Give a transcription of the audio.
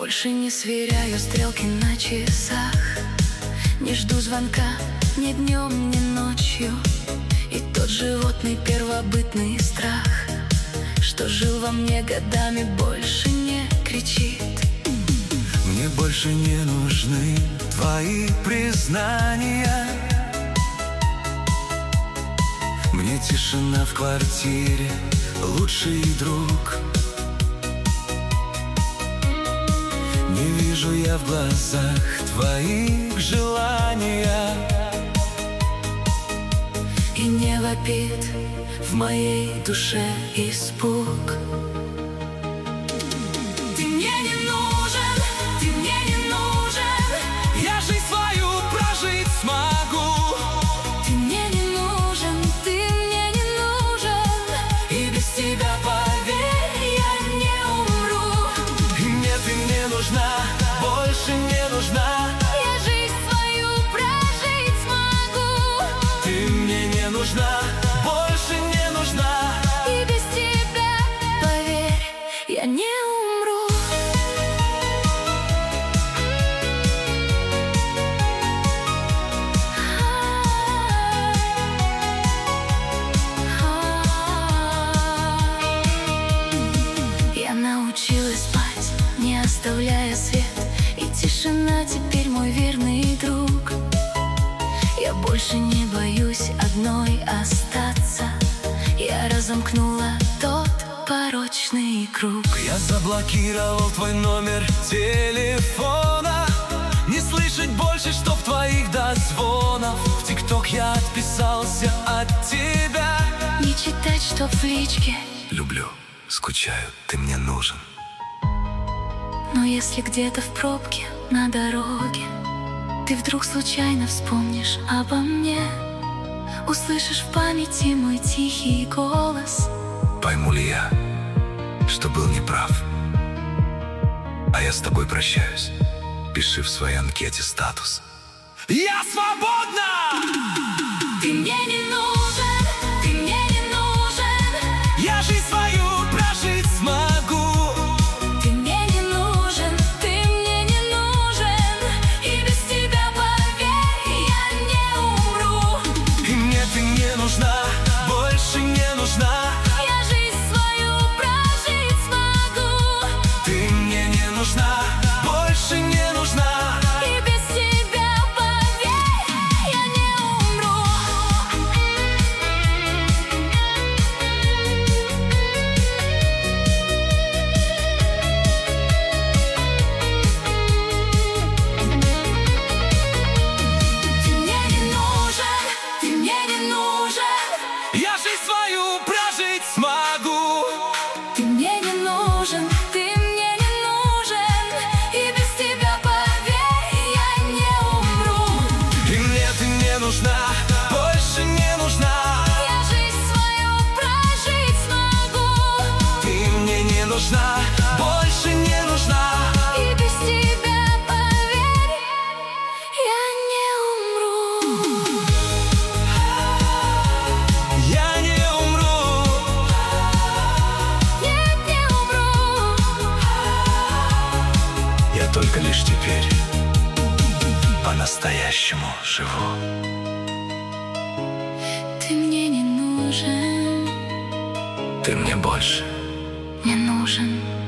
больше не сверяю стрелки на часах, не жду звонка ни днем, ни ночью. И тот животный первобытный страх, что жил во мне годами, больше не кричит. Мне больше не нужны твои признания. Мне тишина в квартире лучший друг. Не вижу я в глазах твоих желания, и не вопит в моей душе испуг. Ты мне не нужен, ты мне не нужен. Я жизнь свою прожить смогу. Ты мне не нужен, ты мне не нужен. И без тебя, поверь, я не умру. И мне ты не нужна, больше не нужна. Я жизнь свою прожить смогу. Ты мне не нужна, больше не нужна. И без тебя, поверь, я не умру. Я научилась спать, не оставляя свет, и тишина теперь мой верный друг. Я больше не боюсь одной остаться. Я разомкнула тот порочный круг. Я заблокировал твой номер телефона. Не слышать больше, чтоб твоих дозвонов. В ТикТок я отписался от тебя. Не читать, что в личке. Люблю, скучаю, ты мне нужен. Но если где-то в пробке на дороге ты вдруг случайно вспомнишь обо мне, услышишь в памяти мой тихий голос. Пойму ли я, что был неправ? А я с тобой прощаюсь. Пиши в своей анкете статус: я свободна! Ты мне не нужен, ты мне не нужен. Я жизнь свою прожить смогу. Ты мне не нужен, ты мне не нужен. И без тебя, поверь, я не умру. И мне ты не нужна, больше не нужна. Я жизнь свою прожить смогу. Ты мне не нужна, больше не нужна. И без тебя, поверь, я не умру. Ты мне не нужен, ты мне не нужен. Я жизнь свою прожить смогу. Ты мне не нужен, ты мне не нужен. И без тебя, поверь, я не умру. И мне ты не нужна, больше не нужна. Я жизнь свою прожить смогу. Ты мне не нужна, больше не нужна. И без тебя, поверь, я не умру. Я не умру. Нет, не умру. Я только лишь теперь по-настоящему живу. Ты мне не нужен, Ты мне больше не нужен.